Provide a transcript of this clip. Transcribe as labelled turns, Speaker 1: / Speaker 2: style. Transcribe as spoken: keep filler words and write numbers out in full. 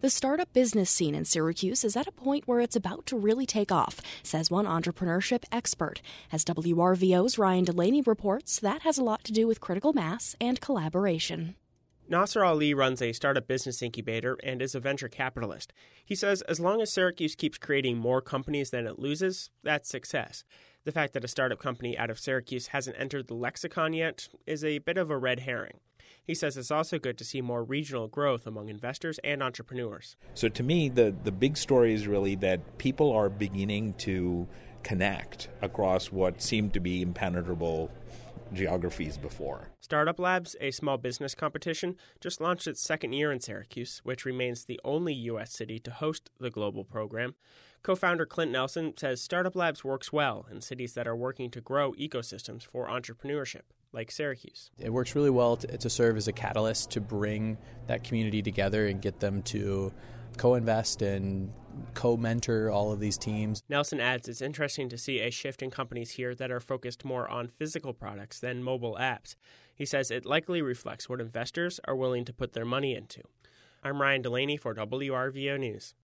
Speaker 1: The startup business scene in Syracuse is at a point where it's about to really take off, says one entrepreneurship expert. As W R V O's Ryan Delaney reports, that has a lot to do with critical mass and collaboration.
Speaker 2: Nasser Ali runs a startup business incubator and is a venture capitalist. He says as long as Syracuse keeps creating more companies than it loses, that's success. The fact that a startup company out of Syracuse hasn't entered the lexicon yet is a bit of a red herring. He says it's also good to see more regional growth among investors and entrepreneurs.
Speaker 3: So to me, the, the big story is really that people are beginning to connect across what seemed to be impenetrable geographies before.
Speaker 2: Startup Labs, a small business competition, just launched its second year in Syracuse, which remains the only U S city to host the global program. Co-founder Clint Nelson says Startup Labs works well in cities that are working to grow ecosystems for entrepreneurship, like Syracuse.
Speaker 4: It works really well to, to serve as a catalyst to bring that community together and get them to co-invest and co-mentor all of these teams.
Speaker 2: Nelson adds it's interesting to see a shift in companies here that are focused more on physical products than mobile apps. He says it likely reflects what investors are willing to put their money into. I'm Ryan Delaney for W R V O News.